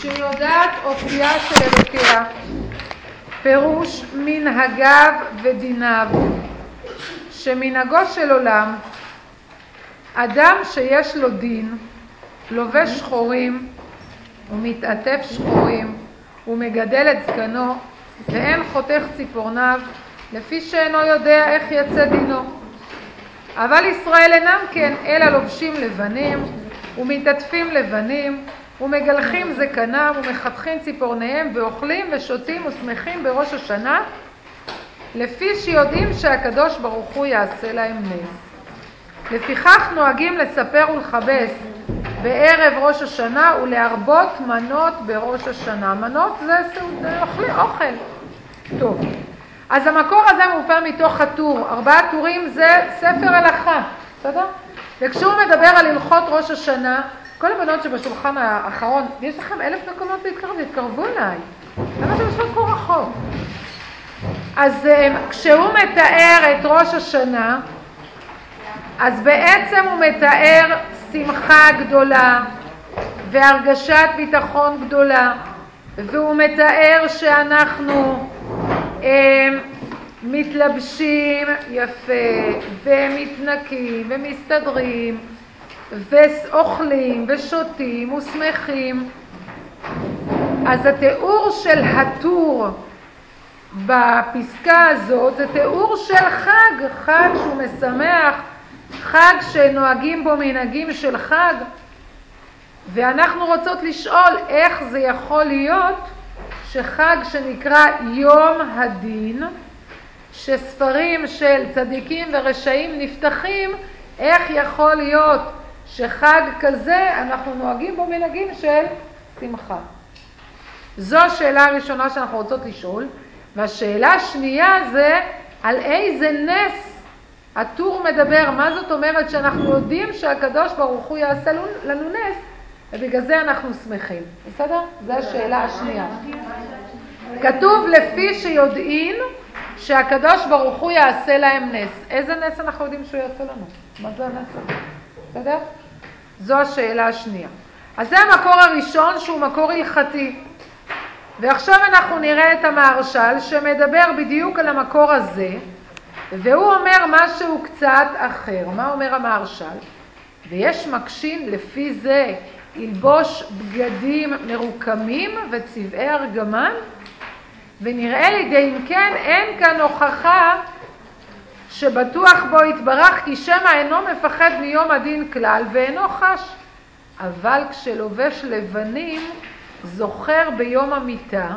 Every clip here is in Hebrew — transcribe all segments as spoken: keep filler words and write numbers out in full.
שיודעת אופייה של אלוקיה, פירוש מנהגיו ודיניו, שמנהגו של עולם, אדם שיש לו דין, לובש שחורים ומתעטף שחורים ומגדל את זקנו ואין חותך ציפורניו, לפי שאינו יודע איך יצא דינו. אבל ישראל אינם כן, אלא לובשים לבנים ומתעטפים לבנים ומגלחים זקנם ומחתכים ציפורניהם ואוכלים ושותים ושמחים בראש השנה, לפי שיודעים שהקדוש ברוך הוא יעשה להם נס. לפיכך נוהגים לספר ולכבס בערב ראש השנה ולהרבות מנות בראש השנה. מנות זה, זה אוכל, אוכל. טוב, אז המקור הזה מופיע מתוך הטור. ארבעה טורים זה ספר הלכה, בסדר? וכשהוא מדבר על הלכות ראש השנה, כל הבנות שבשולחן האחרון, יש לכם אלף מקומות להתקרב, להתקרבו אליי. למה אתם יושבות כה רחוק? אז כשהוא מתאר את ראש השנה, אז בעצם הוא מתאר שמחה גדולה והרגשת ביטחון גדולה, והוא מתאר שאנחנו אה, מתלבשים יפה ומתנקים ומסתדרים ואוכלים ושותים ושמחים. אז התיאור של הטור בפסקה הזאת זה תיאור של חג, חג שהוא משמח, חג שנוהגים בו מנהגים של חג. ואנחנו רוצות לשאול איך זה יכול להיות שחג שנקרא יום הדין, שספרים של צדיקים ורשעים נפתחים, איך יכול להיות שחג כזה אנחנו נוהגים בו מנהגים של שמחה? זו השאלה הראשונה שאנחנו רוצות לשאול. והשאלה השנייה זה על איזה נס הטור מדבר. מה זאת אומרת שאנחנו יודעים שהקדוש ברוך הוא יעשה לנו נס ובגלל זה אנחנו שמחים? בסדר? זו השאלה השנייה. כתוב לפי שיודעים שהקדוש ברוך הוא יעשה להם נס. איזה נס אנחנו יודעים שהוא יעשה לנו? מה זה הנס הזה? בסדר? זו השאלה השנייה. אז זה המקור הראשון שהוא מקור הלכתי. ועכשיו אנחנו נראה את המהרש"ל שמדבר בדיוק על המקור הזה, והוא אומר משהו קצת אחר. מה אומר המהרש"ל? ויש מקשין לפי זה ילבוש בגדים מרוקמים וצבעי ארגמן, ונראה לידי אם כן אין כאן הוכחה שבטוח בו יתברך כי שמא אינו מפחד מיום הדין כלל ואינו חש. אבל כשלובש לבנים זוכר ביום המיטה,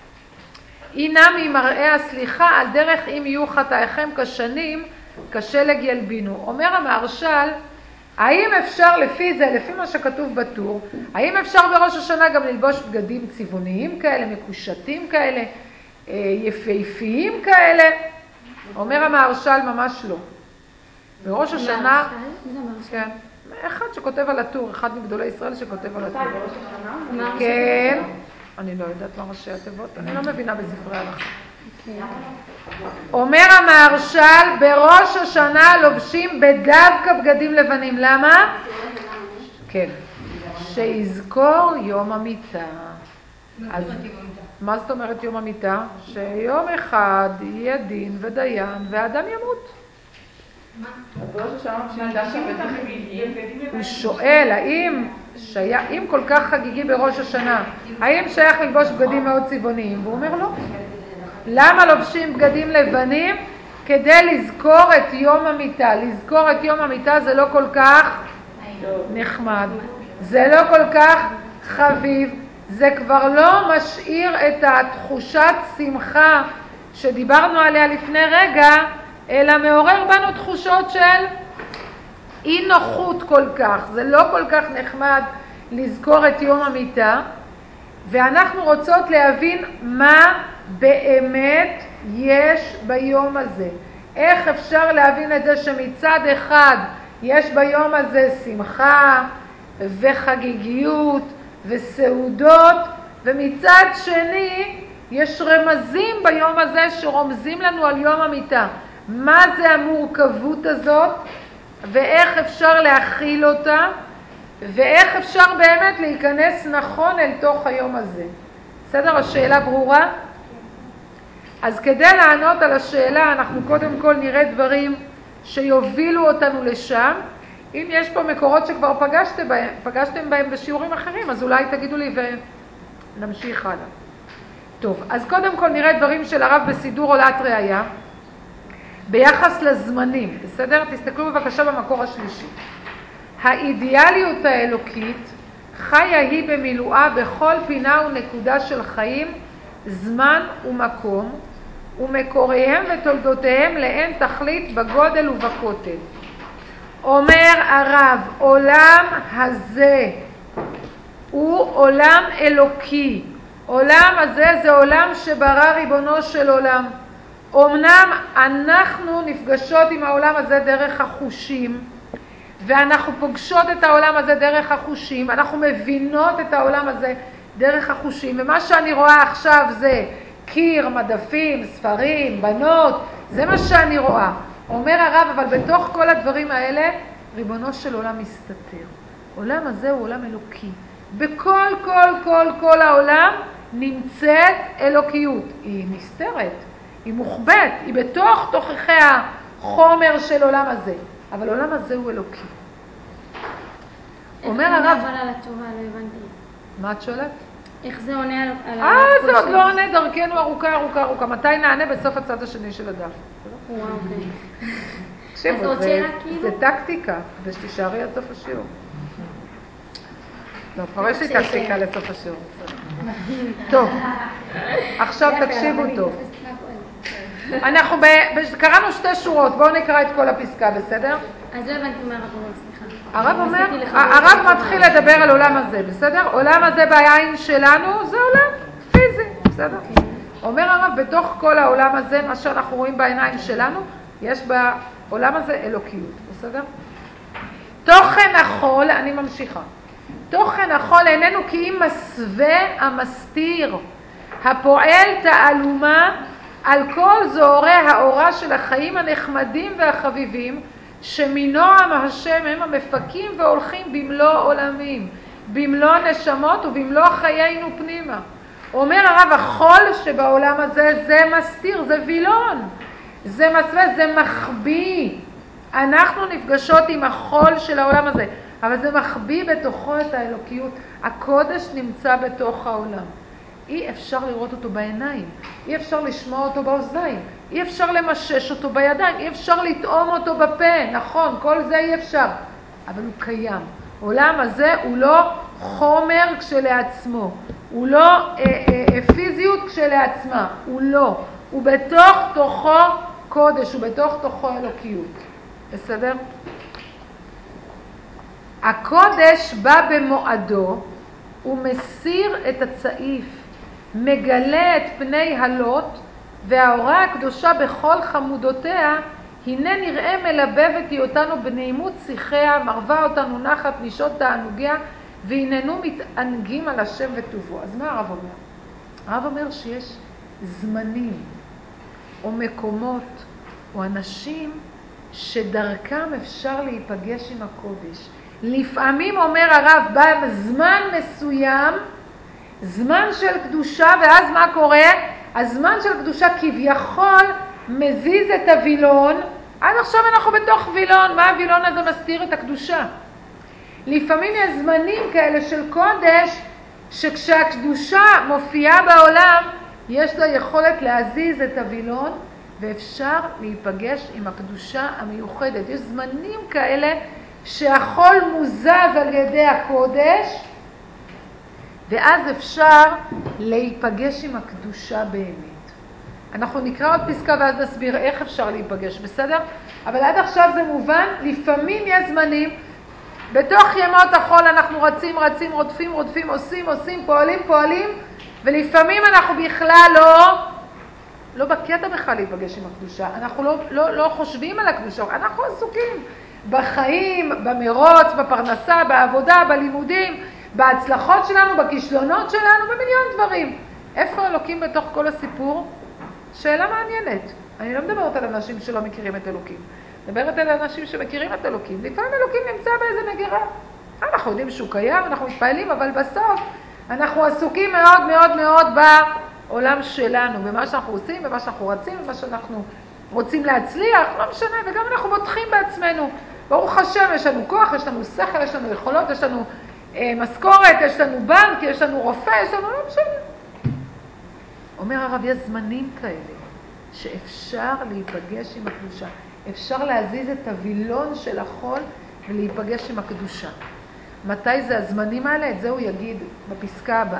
הנה ממראה הסליחה על דרך אם יהיו חטאיכם כשנים כשלג ילבינו. אומר המהרש"ל, האם אפשר לפי זה, לפי מה שכתוב בטור, האם אפשר בראש השנה גם ללבוש בגדים צבעוניים כאלה, מקושטים כאלה, יפהפיים כאלה? אומר המהרש"ל, ממש לא. בראש השנה, כן, אחד שכותב על הטור, אחד מגדולי ישראל שכותב על הטור. כן, אני לא יודעת מה ראשי התיבות, אני לא מבינה בספרי הלכה. אומר המהרש"ל, בראש השנה לובשים בדווקא בגדים לבנים. למה? כן, שיזכור יום המיטה. אז מה זאת אומרת יום המיטה? שיום אחד יהיה דין ודיין והאדם ימות. הוא שואל האם אם כל כך חגיגי בראש השנה, האם שייך ללבוש בגדים מאוד צבעוניים? והוא אומר לא. למה לובשים בגדים לבנים? כדי לזכור את יום המיטה. לזכור את יום המיטה זה לא כל כך נחמד, זה לא כל כך חביב, זה כבר לא משאיר את התחושת שמחה שדיברנו עליה לפני רגע, אלא מעורר בנו תחושות של אי נוחות כל כך. זה לא כל כך נחמד לזכור את יום המיטה, ואנחנו רוצות להבין מה באמת יש ביום הזה. איך אפשר להבין את זה שמצד אחד יש ביום הזה שמחה וחגיגיות וסעודות, ומצד שני יש רמזים ביום הזה שרומזים לנו על יום המיטה. מה זה המורכבות הזאת ואיך אפשר להכיל אותה ואיך אפשר באמת להיכנס נכון אל תוך היום הזה. בסדר? השאלה ברורה? אז כדי לענות על השאלה, אנחנו קודם כל נראה דברים שיובילו אותנו לשם. אם יש פה מקורות שכבר פגשתם בהם, פגשתם בהם בשיעורים אחרים, אז אולי תגידו לי ונמשיך הלאה. טוב, אז קודם כל נראה דברים של הרב בסידור עולת ראיה, ביחס לזמנים, בסדר? תסתכלו בבקשה במקור השלישי. האידיאליות האלוקית חיה היא במילואה בכל פינה ונקודה של חיים, זמן ומקום, ומקוריהם ותולדותיהם לאין תכלית בגודל ובקוטל. אומר הרב, עולם הזה הוא עולם אלוקי. עולם הזה זה עולם שברא ריבונו של עולם. אמנם אנחנו נפגשות עם העולם הזה דרך החושים, ואנחנו פוגשות את העולם הזה דרך החושים, אנחנו מבינות את העולם הזה דרך החושים, ומה שאני רואה עכשיו זה קיר, מדפים, ספרים, בנות, זה מה שאני רואה. אומר הרב, אבל בתוך כל הדברים האלה, ריבונו של עולם מסתתר. עולם הזה הוא עולם אלוקי. בכל כל כל כל העולם נמצאת אלוקיות. היא נסתרת, היא מוחבאת, היא בתוך תוככי החומר של עולם הזה. אבל עולם הזה הוא אלוקי. אומר הרב... איך זה עונה על התורה? לא הבנתי. מה את שואלת? איך זה עונה על התורה? אה, זה עוד לא עונה, דרכנו ארוכה, ארוכה, ארוכה. מתי נענה? בסוף הצד השני של הדף. וואו, אוקיי. תקשיבו, זה טקטיקה, כדי שתישארי עד סוף השיעור. לא, כבר יש לי טקטיקה לסוף השיעור. טוב, עכשיו תקשיבו טוב. אנחנו קראנו שתי שורות, בואו נקרא את כל הפסקה, בסדר? אז לא הבנתי מה הרב אומר, סליחה. הרב אומר, הרב מתחיל לדבר על עולם הזה, בסדר? עולם הזה בעין שלנו זה עולם פיזי, בסדר? אומר הרב, בתוך כל העולם הזה, מה שאנחנו רואים בעיניים שלנו, יש בעולם הזה אלוקיות, בסדר? תוכן החול, אני ממשיכה. תוכן החול איננו כי אם מסווה המסתיר, הפועל תעלומה על כל זוהרי האורה של החיים הנחמדים והחביבים, שמנועם השם הם המפקים והולכים במלוא עולמים, במלוא נשמות ובמלוא חיינו פנימה. אומר הרב, החול שבעולם הזה זה מסתיר, זה וילון, זה מסווה, זה מחביא. אנחנו נפגשות עם החול של העולם הזה, אבל זה מחביא בתוכו את האלוקיות. הקודש נמצא בתוך העולם. אי אפשר לראות אותו בעיניים, אי אפשר לשמוע אותו באוזניים, אי אפשר למשש אותו בידיים, אי אפשר לטעום אותו בפה, נכון, כל זה אי אפשר, אבל הוא קיים. העולם הזה הוא לא חומר כשלעצמו, הוא לא אה, אה, פיזיות כשלעצמה, הוא לא, הוא בתוך תוכו קודש, הוא בתוך תוכו אלוקיות, בסדר? הקודש בא במועדו, הוא מסיר את הצעיף, מגלה את פני הלוט, והאורה הקדושה בכל חמודותיה, הנה נראה מלבבת היא אותנו בנעימות שיחיה, מרווה אותנו נחת נשות תענוגיה, והננו מתענגים על השם וטובו. אז מה הרב אומר? הרב אומר שיש זמנים, או מקומות, או אנשים, שדרכם אפשר להיפגש עם הקודש. לפעמים אומר הרב, בזמן מסוים, זמן של קדושה, ואז מה קורה? הזמן של קדושה כביכול מזיז את הווילון, עד עכשיו אנחנו בתוך וילון, מה הווילון הזה מסתיר את הקדושה? לפעמים יש זמנים כאלה של קודש, שכשהקדושה מופיעה בעולם, יש לה יכולת להזיז את הווילון, ואפשר להיפגש עם הקדושה המיוחדת. יש זמנים כאלה שהחול מוזז על ידי הקודש, ואז אפשר להיפגש עם הקדושה באמת. אנחנו נקרא עוד פסקה ואז נסביר איך אפשר להיפגש, בסדר? אבל עד עכשיו זה מובן, לפעמים יש זמנים, בתוך ימות החול אנחנו רצים, רצים, רודפים, רודפים, עושים, עושים, פועלים, פועלים, ולפעמים אנחנו בכלל לא, לא בקטע בכלל להיפגש עם הקדושה. אנחנו לא, לא, לא חושבים על הקדושה, אנחנו עסוקים בחיים, במרוץ, בפרנסה, בעבודה, בלימודים, בהצלחות שלנו, בכישלונות שלנו, במיליון דברים. איפה אלוקים בתוך כל הסיפור? שאלה מעניינת. אני לא מדברת על אנשים שלא מכירים את אלוקים. מדברת על אנשים שמכירים את אלוקים. לפעמים אלוקים נמצא באיזה מגירה. אנחנו יודעים שהוא קיים, אנחנו מתפעלים, אבל בסוף אנחנו עסוקים מאוד מאוד מאוד בעולם שלנו, במה שאנחנו עושים, במה שאנחנו רצים, במה שאנחנו רוצים להצליח, לא משנה, וגם אנחנו בוטחים בעצמנו. ברוך השם, יש לנו כוח, יש לנו שכל, יש לנו יכולות, יש לנו אה, משכורת, יש לנו בנק, יש לנו רופא, יש לנו לא משנה. אומר הרב, יש זמנים כאלה שאפשר להיפגש עם הקדושה. אפשר להזיז את הווילון של החול ולהיפגש עם הקדושה. מתי זה הזמנים האלה? את זה הוא יגיד בפסקה הבאה.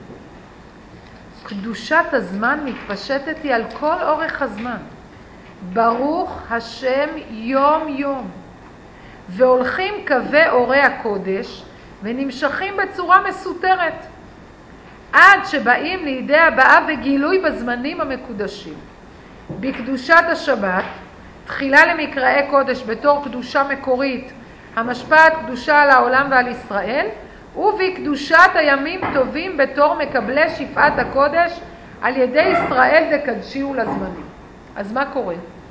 קדושת הזמן מתפשטת היא על כל אורך הזמן. ברוך השם יום יום. והולכים קווי אורי הקודש ונמשכים בצורה מסותרת. עד שבאים לידי הבאה וגילוי בזמנים המקודשים. בקדושת השבת, תחילה למקראי קודש בתור קדושה מקורית, המשפעת קדושה על העולם ועל ישראל, ובקדושת הימים טובים בתור מקבלי שפעת הקודש על ידי ישראל דקדשיו לזמנים. אז מה קורה?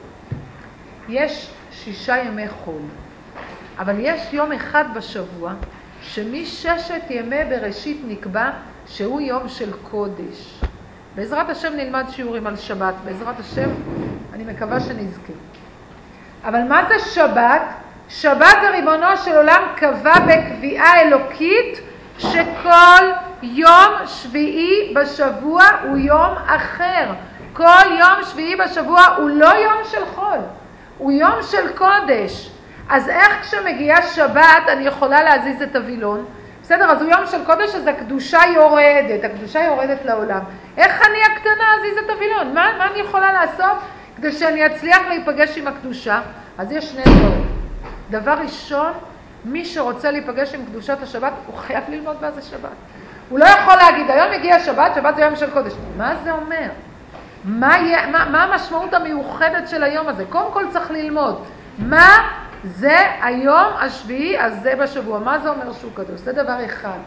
יש שישה ימי חול, אבל יש יום אחד בשבוע שמששת ימי בראשית נקבע שהוא יום של קודש. בעזרת השם נלמד שיעורים על שבת, בעזרת השם אני מקווה שנזכה. אבל מה זה שבת? שבת זה ריבונו של עולם קבע בקביעה אלוקית שכל יום שביעי בשבוע הוא יום אחר. כל יום שביעי בשבוע הוא לא יום של חול, הוא יום של קודש. אז איך כשמגיעה שבת אני יכולה להזיז את הווילון? בסדר, אז הוא יום של קודש, אז הקדושה יורדת, הקדושה יורדת לעולם. איך אני הקטנה אזיז את הווילון? מה, מה אני יכולה לעשות כדי שאני אצליח להיפגש עם הקדושה? אז יש שני דברים. דבר ראשון, מי שרוצה להיפגש עם קדושת השבת, הוא חייב ללמוד מה זה שבת. הוא לא יכול להגיד, היום הגיע שבת, שבת זה יום של קודש. מה זה אומר? מה, מה, מה המשמעות המיוחדת של היום הזה? קודם כל צריך ללמוד. מה זה היום השביעי הזה בשבוע? מה זה אומר שהוא קדוש? זה דבר אחד.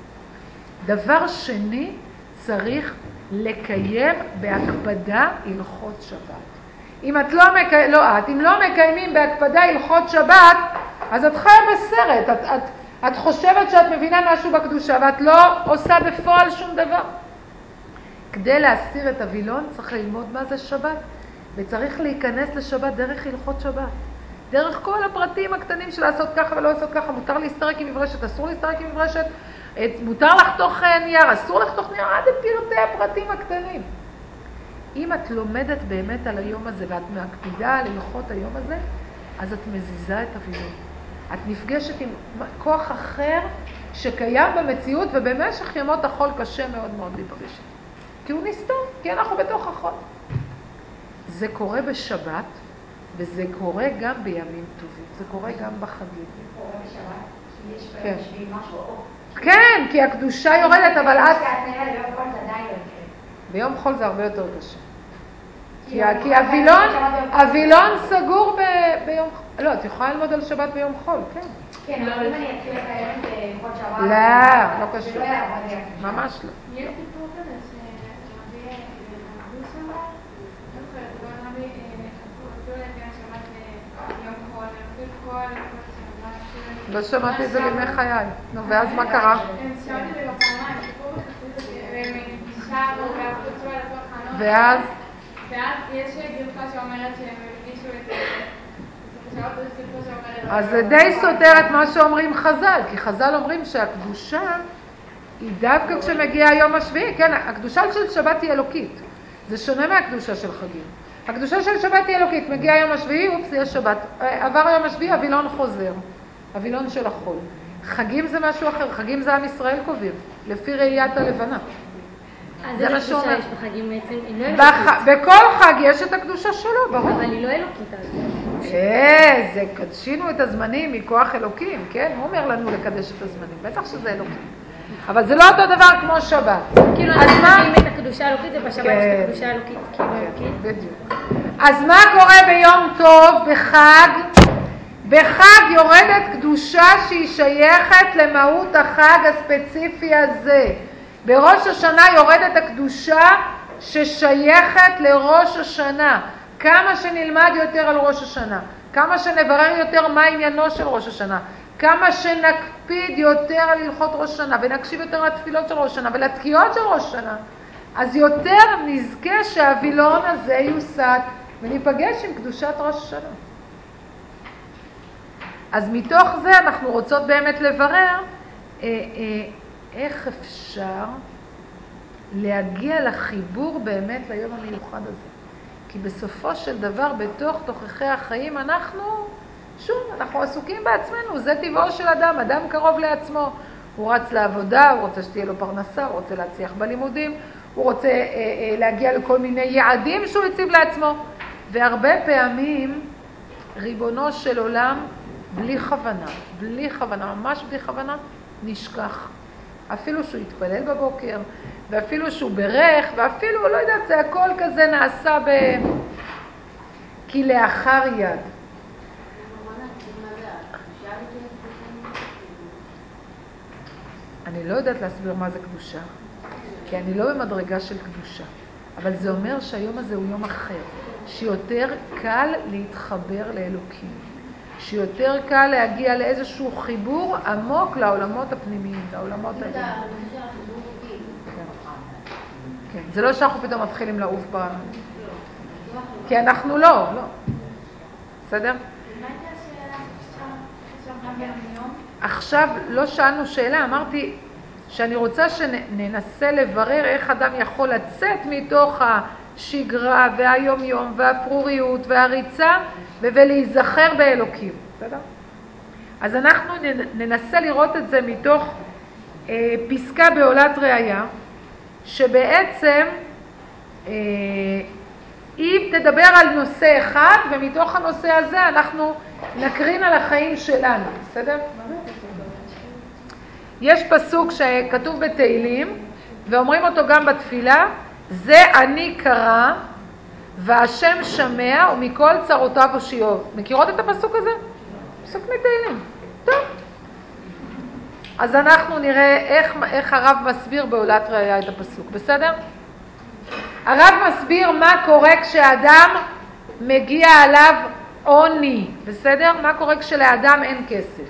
דבר שני, צריך לקיים בהקפדה הלכות שבת. אם את לא, מקי... לא את, אם לא מקיימים בהקפדה הלכות שבת, אז את חיה בסרט. את, את, את חושבת שאת מבינה משהו בקדושה, ואת לא עושה בפועל שום דבר. כדי להסיר את הווילון צריך ללמוד מה זה שבת, וצריך להיכנס לשבת דרך הלכות שבת. דרך כל הפרטים הקטנים של לעשות ככה ולא לעשות ככה, מותר להסתרק עם מברשת, אסור להסתרק עם מברשת, מותר לחתוך נייר, אסור לחתוך נייר, עד פרטי הפרטים הקטנים. אם את לומדת באמת על היום הזה ואת מקפידה על הלכות היום הזה, אז את מזיזה את הווילון. את נפגשת עם כוח אחר שקיים במציאות, ובמשך ימות החול קשה מאוד מאוד להיפגש. כי הוא נסתום, כי אנחנו בתוך החול. זה קורה בשבת, וזה קורה גם בימים טובים. זה קורה גם בחגים. זה קורה בשבת? שיש כן. בשביל משהו או... כן, כי הקדושה יורדת, אבל את... ביום חול זה די יותר. ביום חול זה הרבה יותר קשה. כי, כי הווילון, הווילון סגור ב, ביום חול. לא, את יכולה ללמוד על שבת ביום חול, כן. כן, אבל אם אני אתחיל לקיים את חול שבת... לא, לא קשור. זה לא יעבוד לי. ממש לא. יש סיפור כזה שרבי למדו שם, לא זוכרת, אבל רבי רצו לקיים שבת ביום חול, רצו כל שבת. לא שמעתי את זה בימי חיי. נו, ואז מה קרה? הם שמעתי את זה בפעמיים, סיפור בחצי והם שרו והפרצו על הכל חנות. ואז? ואז יש גרפה שאומרת שהם הרגישו את זה. אז זה די סותר את מה שאומרים חז"ל, כי חז"ל אומרים שהקדושה היא דווקא כשמגיע היום השביעי, כן, הקדושה של שבת היא אלוקית, זה שונה מהקדושה של חגים. הקדושה של שבת היא אלוקית, מגיע היום השביעי, אופס, יש שבת, עבר היום השביעי, הווילון חוזר, הווילון של החול. חגים זה משהו אחר, חגים זה עם ישראל קובעים, לפי ראיית הלבנה. זה מה שאומר. יש בחגים בעצם, היא לא אלוקית. בכל חג יש את הקדושה שלו, ברור. אבל היא לא אלוקית. אה, זה קדשינו את הזמנים מכוח אלוקים, כן? הוא אומר לנו לקדש את הזמנים, בטח שזה אלוקים. אבל זה לא אותו דבר כמו שבת. כאילו אנחנו חגים את הקדושה האלוקית, ובשבת יש את הקדושה האלוקית, כאילו אלוקית. בדיוק. אז מה קורה ביום טוב, בחג? בחג יורדת קדושה שהיא שייכת למהות החג הספציפי הזה. בראש השנה יורדת הקדושה ששייכת לראש השנה. כמה שנלמד יותר על ראש השנה, כמה שנברר יותר מה עניינו של ראש השנה, כמה שנקפיד יותר על הלכות ראש שנה, ונקשיב יותר לתפילות של ראש שנה, ולתקיעות של ראש שנה, אז יותר נזכה שהווילון הזה יוסד, וניפגש עם קדושת ראש שנה. אז מתוך זה אנחנו רוצות באמת לברר, אה, אה, איך אפשר להגיע לחיבור באמת ליום המיוחד הזה. כי בסופו של דבר, בתוך תוככי החיים, אנחנו, שוב, אנחנו עסוקים בעצמנו, זה טבעו של אדם, אדם קרוב לעצמו. הוא רץ לעבודה, הוא רוצה שתהיה לו פרנסה, הוא רוצה להצליח בלימודים, הוא רוצה אה, אה, להגיע לכל מיני יעדים שהוא הציב לעצמו. והרבה פעמים, ריבונו של עולם, בלי כוונה, בלי כוונה, ממש בלי כוונה, נשכח. אפילו שהוא יתפלל בבוקר, ואפילו שהוא ברך, ואפילו, לא יודעת, זה הכל כזה נעשה ב... כי לאחר יד. אני לא יודעת להסביר מה זה קדושה, כי אני לא במדרגה של קדושה, אבל זה אומר שהיום הזה הוא יום אחר, שיותר קל להתחבר לאלוקים, שיותר קל להגיע לאיזשהו חיבור עמוק לעולמות הפנימיים, לעולמות העליונים. כן, זה לא שאנחנו פתאום מתחילים לעוף ב... כי אנחנו לא, לא. בסדר? עכשיו לא שאלנו שאלה, אמרתי שאני רוצה שננסה לברר איך אדם יכול לצאת מתוך השגרה והיום יום והפרוריות והריצה ולהיזכר באלוקים. בסדר? אז אנחנו ננסה לראות את זה מתוך אה, פסקה בעולת ראיה, שבעצם אה, היא תדבר על נושא אחד, ומתוך הנושא הזה אנחנו נקרין על החיים שלנו. בסדר? יש פסוק שכתוב בתהילים, ואומרים אותו גם בתפילה, זה אני קרא, והשם שמע, ומכל צרותיו הושיעו. מכירות את הפסוק הזה? פסוק מתהילים. טוב. אז אנחנו נראה איך, איך הרב מסביר בעולת ראיה את הפסוק. בסדר? הרב מסביר מה קורה כשאדם מגיע עליו עוני. בסדר? מה קורה כשלאדם אין כסף.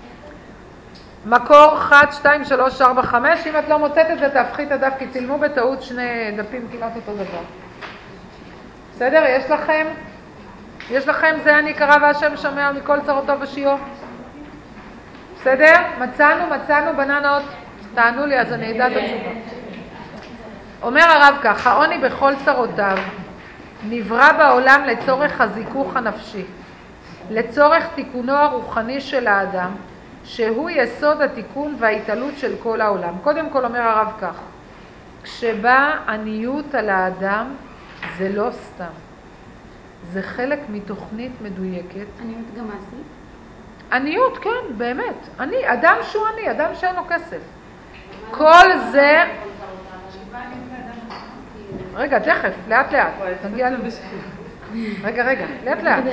מקור אחת, שתיים, שלוש, ארבע, חמש. אם את לא מוצאת את זה, תהפכי את הדף, כי צילמו בטעות שני דפים כמעט אותו דבר. בסדר? יש לכם? יש לכם זה אני קרא והשם שמע מכל צרותיו הושיעו? בסדר? מצאנו, מצאנו בננות. תענו לי, אז אני אדע את התשובה. אומר הרב כך, העוני בכל צרותיו נברא בעולם לצורך הזיכוך הנפשי, לצורך תיקונו הרוחני של האדם, שהוא יסוד התיקון וההתעלות של כל העולם. קודם כל אומר הרב כך, כשבא עניות על האדם, זה לא סתם. זה חלק מתוכנית מדויקת. עניות גם מעשית? עניות, כן, באמת. אני, אדם שהוא עני, אדם שאין לו כסף. כל זה... רגע, תכף, לאט לאט. תגיע לנו. רגע, רגע, לאט לאט.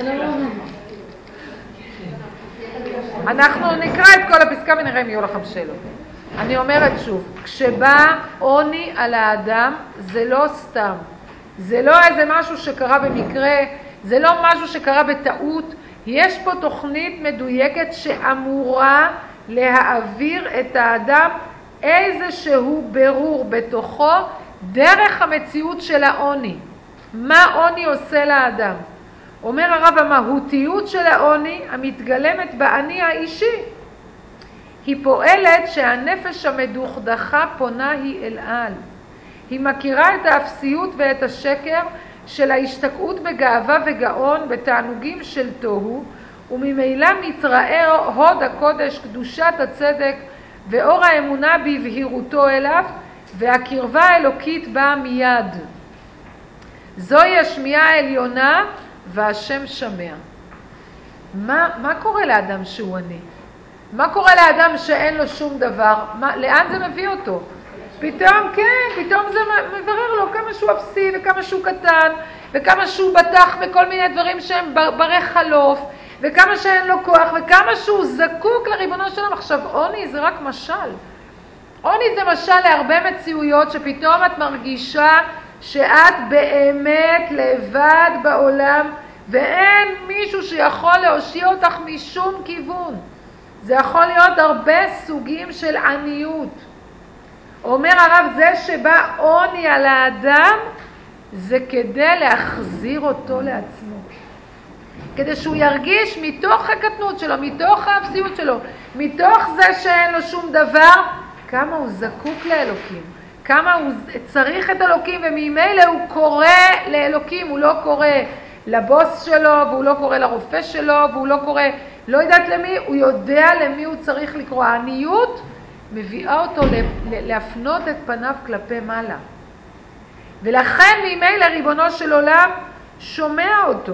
אנחנו נקרא את כל הפסקה ונראה אם יהיו לכם שאלות. אני אומרת שוב, כשבא עוני על האדם, זה לא סתם. זה לא איזה משהו שקרה במקרה, זה לא משהו שקרה בטעות. יש פה תוכנית מדויקת שאמורה להעביר את האדם איזשהו ברור בתוכו דרך המציאות של העוני. מה עוני עושה לאדם? אומר הרב, המהותיות של העוני המתגלמת בעני האישי היא פועלת שהנפש המדוכדכה פונה היא אל על. היא מכירה את האפסיות ואת השקר של ההשתקעות בגאווה וגאון בתענוגים של תוהו, וממילא מתראה הוד הקודש, קדושת הצדק ואור האמונה בבהירותו אליו, והקרבה האלוקית באה מיד. זוהי השמיעה העליונה והשם שמע. מה, מה קורה לאדם שהוא עני? מה קורה לאדם שאין לו שום דבר? מה, לאן זה מביא אותו? פתאום, כן, פתאום זה מברר לו כמה שהוא אפסי וכמה שהוא קטן, וכמה שהוא בטח בכל מיני דברים שהם ברי חלוף, וכמה שאין לו כוח, וכמה שהוא זקוק לריבונו שלם. עכשיו, עוני זה רק משל. עוני זה משל להרבה מציאויות שפתאום את מרגישה שאת באמת לבד בעולם, ואין מישהו שיכול להושיע אותך משום כיוון. זה יכול להיות הרבה סוגים של עניות. אומר הרב, זה שבא עוני על האדם, זה כדי להחזיר אותו לעצמו. כדי שהוא ירגיש מתוך הקטנות שלו, מתוך האפסיות שלו, מתוך זה שאין לו שום דבר, כמה הוא זקוק לאלוקים, כמה הוא צריך את אלוקים, וממילא הוא קורא לאלוקים, הוא לא קורא לבוס שלו, והוא לא קורא לרופא שלו, והוא לא קורא, לא יודעת למי, הוא יודע למי הוא צריך לקרוא. העניות מביאה אותו להפנות את פניו כלפי מעלה. ולכן ממילא ריבונו של עולם שומע אותו.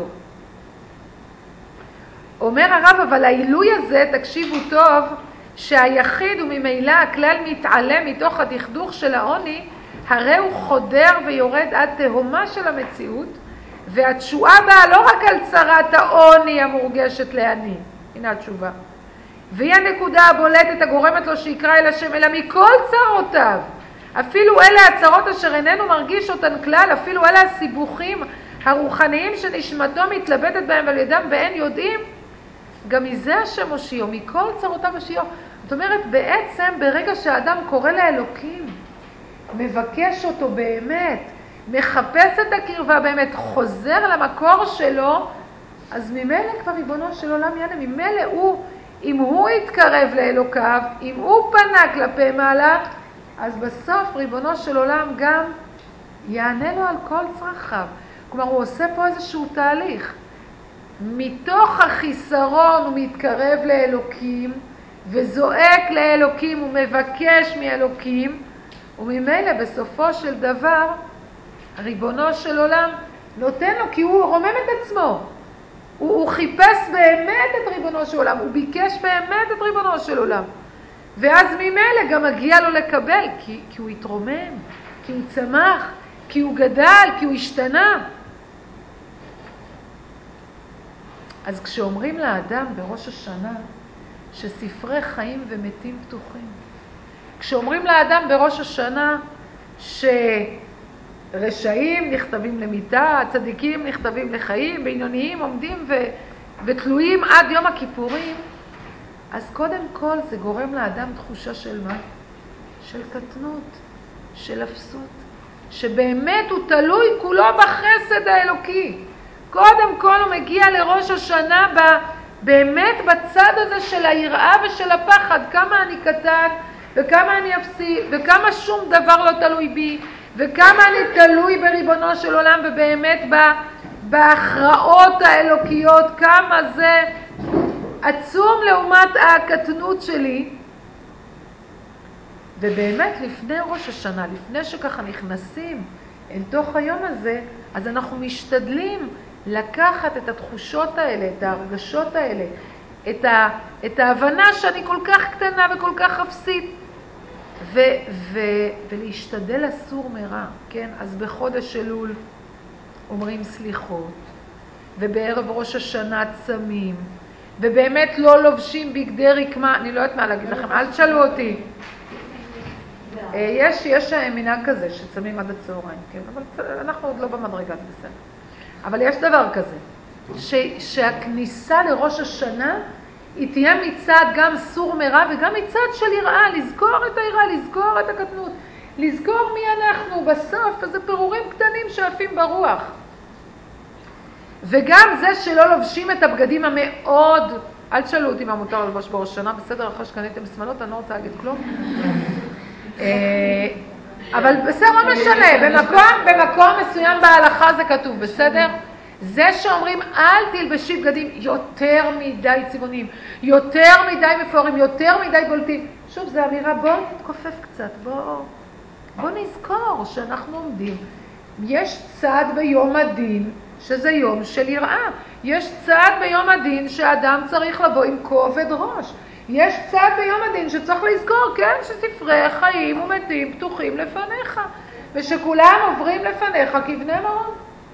אומר הרב, אבל העילוי הזה, תקשיבו טוב, שהיחיד וממילא הכלל מתעלם מתוך הדכדוך של העוני, הרי הוא חודר ויורד עד תהומה של המציאות, והתשועה באה לא רק על צרת העוני המורגשת לעני. הנה התשובה. והיא הנקודה הבולטת הגורמת לו שיקרא אל השם, אלא מכל צרותיו. אפילו אלה הצרות אשר איננו מרגיש אותן כלל, אפילו אלה הסיבוכים הרוחניים שנשמתו מתלבטת בהם על ידם ואין יודעים, גם מזה השם הושיעו, מכל צרותיו הושיעו. זאת אומרת, בעצם ברגע שהאדם קורא לאלוקים, מבקש אותו באמת, מחפש את הקרבה באמת, חוזר למקור שלו, אז ממילא כבר ריבונו של עולם יענה, ממילא הוא, אם הוא יתקרב לאלוקיו, אם הוא פנה כלפי מעלה, אז בסוף ריבונו של עולם גם יענה לו על כל צרכיו. כלומר, הוא עושה פה איזשהו תהליך. מתוך החיסרון הוא מתקרב לאלוקים, וזועק לאלוקים, הוא מבקש מאלוקים, וממילא בסופו של דבר, ריבונו של עולם נותן לו, כי הוא רומם את עצמו. הוא, הוא חיפש באמת את ריבונו של עולם, הוא ביקש באמת את ריבונו של עולם. ואז ממילא גם מגיע לו לקבל, כי, כי הוא התרומם, כי הוא צמח, כי הוא גדל, כי הוא השתנה. אז כשאומרים לאדם בראש השנה שספרי חיים ומתים פתוחים, כשאומרים לאדם בראש השנה שרשעים נכתבים למיתה, צדיקים נכתבים לחיים, בינוניים עומדים ו... ותלויים עד יום הכיפורים, אז קודם כל זה גורם לאדם תחושה של מה? של קטנות, של אפסות, שבאמת הוא תלוי כולו בחסד האלוקי. קודם כל הוא מגיע לראש השנה ב, באמת בצד הזה של היראה ושל הפחד, כמה אני קטן וכמה אני אפסי וכמה שום דבר לא תלוי בי וכמה אני תלוי בריבונו של עולם, ובאמת בהכרעות האלוקיות, כמה זה עצום לעומת הקטנות שלי. ובאמת לפני ראש השנה, לפני שככה נכנסים אל תוך היום הזה, אז אנחנו משתדלים לקחת את התחושות האלה, את ההרגשות האלה, את, ה, את ההבנה שאני כל כך קטנה וכל כך אפסית, ו, ו, ולהשתדל אסור מרע, כן? אז בחודש אלול אומרים סליחות, ובערב ראש השנה צמים, ובאמת לא לובשים בגדי רקמה, אני לא יודעת מה להגיד לכם, אל תשאלו אותי. יש, יש מנהג כזה שצמים עד הצהריים, כן? אבל אנחנו עוד לא במדרגה, זה בסדר. אבל יש דבר כזה, ש, שהכניסה לראש השנה היא תהיה מצד גם סור מרע וגם מצד של יראה, לזכור את היראה, לזכור את הקטנות, לזכור מי אנחנו בסוף, איזה פירורים קטנים שעפים ברוח. וגם זה שלא לובשים את הבגדים המאוד, אל תשאלו אותי מה מותר ללבוש בראש השנה, בסדר, אחרי שקניתם שמלות, אני לא רוצה להגיד כלום. אבל בסדר, לא משנה, במקום, במקום מסוים בהלכה זה כתוב, בסדר? זה שאומרים אל תלבשי בגדים יותר מדי צבעוניים, יותר מדי מפוארים, יותר מדי בולטים. שוב, זה אמירה, בואו נתכופף קצת, בואו בוא נזכור שאנחנו עומדים. יש צד ביום הדין שזה יום של יראה. יש צד ביום הדין שאדם צריך לבוא עם כובד ראש. יש צד ביום הדין שצריך לזכור, כן, שספרי חיים ומתים פתוחים לפניך, ושכולם עוברים לפניך כבני מרון.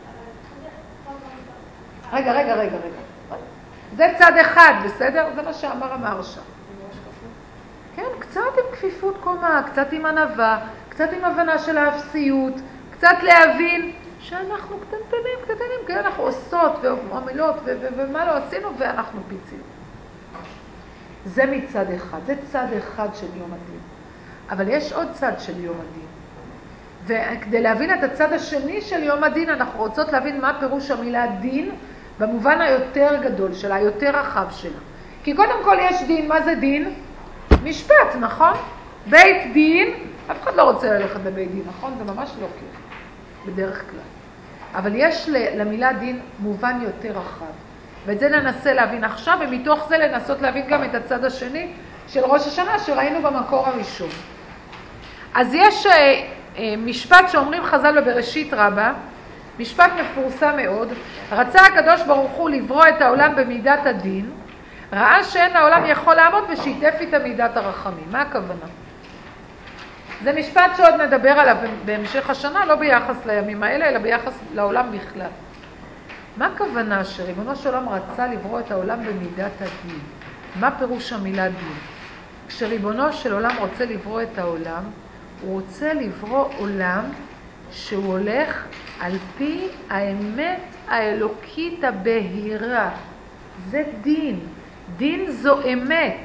רגע, רגע, רגע, רגע. זה צד אחד, בסדר? זה מה שאמר המהרש"א. כן, קצת עם כפיפות קומה, קצת עם ענווה, קצת עם הבנה של האפסיות, קצת להבין שאנחנו קטנטנים, קטנטנים, כן, אנחנו עושות ועמלות ומה לא עשינו ואנחנו פיצים. זה מצד אחד, זה צד אחד של יום הדין. אבל יש עוד צד של יום הדין. וכדי להבין את הצד השני של יום הדין, אנחנו רוצות להבין מה פירוש המילה דין, במובן היותר גדול שלה, היותר רחב שלה. כי קודם כל יש דין, מה זה דין? משפט, נכון? בית דין, אף אחד לא רוצה ללכת בבית דין, נכון? זה ממש לא כיף, בדרך כלל. אבל יש למילה דין מובן יותר רחב. ואת זה ננסה להבין עכשיו, ומתוך זה לנסות להבין גם את הצד השני של ראש השנה שראינו במקור הראשון. אז יש משפט שאומרים חז"ל בבראשית רבה, משפט מפורסם מאוד. רצה הקדוש ברוך הוא לברוא את העולם במידת הדין, ראה שאין העולם יכול לעמוד ושיתף איתה מידת הרחמים. מה הכוונה? זה משפט שעוד נדבר עליו בהמשך השנה, לא ביחס לימים האלה, אלא ביחס לעולם בכלל. מה הכוונה שריבונו של עולם רצה לברוא את העולם במידת הדין? מה פירוש המילה דין? כשריבונו של עולם רוצה לברוא את העולם, הוא רוצה לברוא עולם שהוא הולך על פי האמת האלוקית הבהירה. זה דין. דין זו אמת.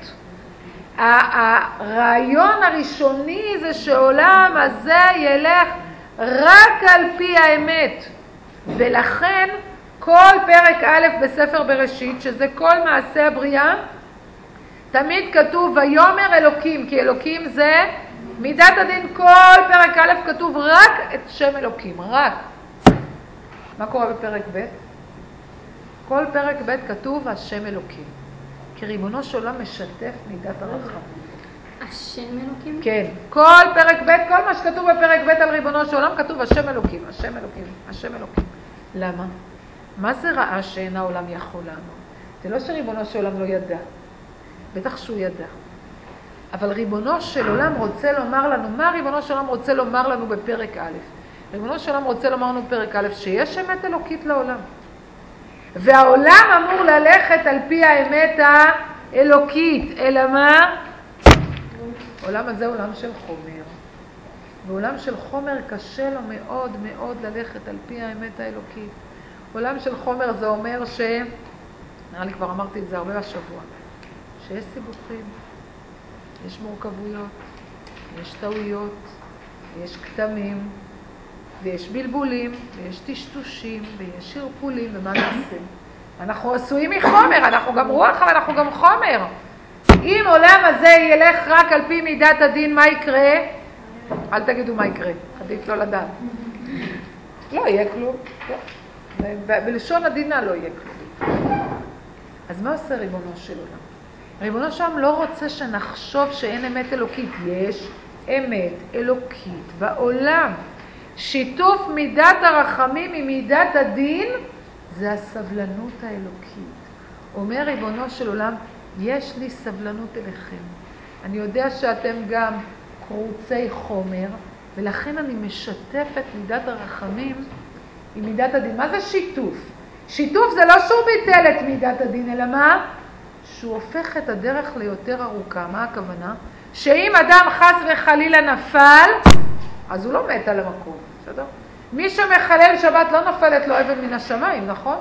הרעיון הראשוני זה שעולם הזה ילך רק על פי האמת. ולכן כל פרק א' בספר בראשית, שזה כל מעשה הבריאה, תמיד כתוב ויאמר אלוקים, כי אלוקים זה מידת הדין. כל פרק א' כתוב רק את שם אלוקים, רק. מה קורה בפרק ב'? כל פרק ב' כתוב השם אלוקים. כי ריבונו של עולם משתף מידת הרחמים. השם אלוקים? כן. כל פרק ב', כל מה שכתוב בפרק ב' על ריבונו של עולם כתוב השם אלוקים, השם אלוקים, השם אלוקים. למה? מה זה ראה שאין העולם יכול לעמוד? זה לא שריבונו של עולם לא ידע. בטח שהוא ידע. אבל ריבונו של עולם רוצה לומר לנו, מה ריבונו של עולם רוצה לומר לנו בפרק א'? ריבונו של עולם רוצה לומר לנו בפרק א', שיש אמת אלוקית לעולם. והעולם אמור ללכת על פי האמת האלוקית. אלא מה? העולם הזה עולם של חומר. בעולם של חומר קשה לו מאוד מאוד ללכת על פי האמת האלוקית. עולם של חומר זה אומר ש... נראה לי כבר אמרתי את זה הרבה השבוע. שיש סיבוכים, יש מורכבויות, יש טעויות, יש כתמים, ויש בלבולים, ויש טשטושים, ויש שרפולים, ומה נעשה? אנחנו עשויים מחומר, אנחנו גם רוח, אבל אנחנו גם חומר. אם עולם הזה ילך רק על פי מידת הדין, מה יקרה? אל תגידו מה יקרה, עדיף לא לדעת. לא יהיה כלום. בלשון הדינה לא יהיה כלום. אז מה עושה ריבונו של עולם? ריבונו שם לא רוצה שנחשוב שאין אמת אלוקית. יש אמת אלוקית בעולם. שיתוף מידת הרחמים עם מידת הדין זה הסבלנות האלוקית. אומר ריבונו של עולם, יש לי סבלנות אליכם. אני יודע שאתם גם קרוצי חומר, ולכן אני משתפת מידת הרחמים עם מידת הדין. מה זה שיתוף? שיתוף זה לא שהוא ביטל את מידת הדין, אלא מה? שהוא הופך את הדרך ליותר ארוכה. מה הכוונה? שאם אדם חס וחלילה נפל, אז הוא לא מת על המקום. בסדר? מי שמחלל שבת לא נפלת לו אבן מן השמיים, נכון?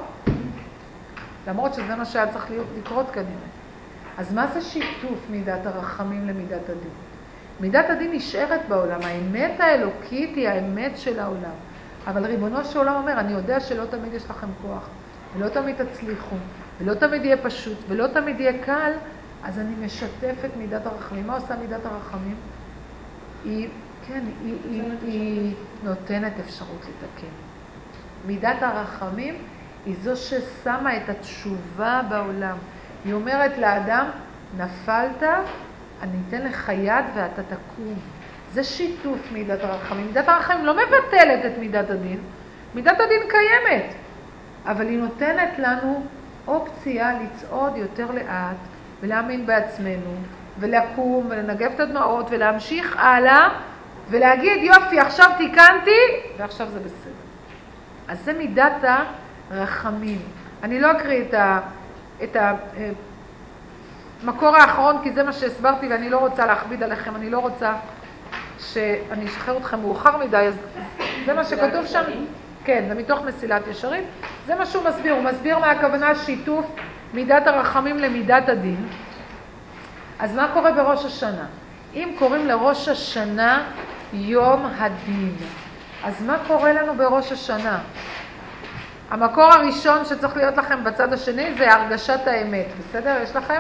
למרות שזה מה שהיה צריך לקרות כנראה. אז מה זה שיתוף מידת הרחמים למידת הדין? מידת הדין נשארת בעולם. האמת האלוקית היא האמת של העולם. אבל ריבונו של עולם אומר, אני יודע שלא תמיד יש לכם כוח, ולא תמיד תצליחו, ולא תמיד יהיה פשוט, ולא תמיד יהיה קל, אז אני משתפת מידת הרחמים. מה עושה מידת הרחמים? היא, כן, היא, היא, היא נותנת אפשרות לתקן. מידת הרחמים היא זו ששמה את התשובה בעולם. היא אומרת לאדם, נפלת, אני אתן לך יד ואתה תקום. זה שיתוף מידת הרחמים. מידת הרחמים לא מבטלת את מידת הדין. מידת הדין קיימת. אבל היא נותנת לנו אופציה לצעוד יותר לאט ולהאמין בעצמנו ולקום ולנגב את הדמעות ולהמשיך הלאה ולהגיד יופי עכשיו תיקנתי ועכשיו זה בסדר. אז זה מידת הרחמים. אני לא אקריא את ה... את ה המקור האחרון כי זה מה שהסברתי ואני לא רוצה להכביד עליכם, אני לא רוצה שאני אשחרר אתכם מאוחר מדי, אז זה מה שכתוב שם. כן, זה מתוך מסילת ישרים. זה מה שהוא מסביר. הוא מסביר מה הכוונה שיתוף מידת הרחמים למידת הדין. אז מה קורה בראש השנה? אם קוראים לראש השנה יום הדין, אז מה קורה לנו בראש השנה? המקור הראשון שצריך להיות לכם בצד השני זה הרגשת האמת, בסדר? יש לכם?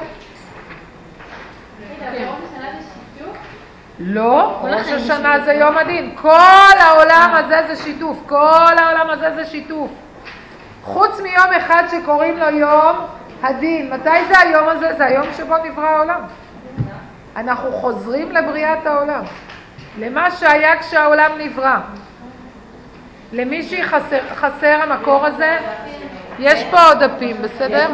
לא, ראש השנה זה יום הדין. כל העולם הזה זה שיתוף, כל העולם הזה זה שיתוף. חוץ מיום אחד שקוראים לו יום הדין. מתי זה היום הזה? זה היום שבו נברא העולם. אנחנו חוזרים לבריאת העולם, למה שהיה כשהעולם נברא. למישהי חסר, חסר המקור הזה? יש פה עוד דפים, בסדר?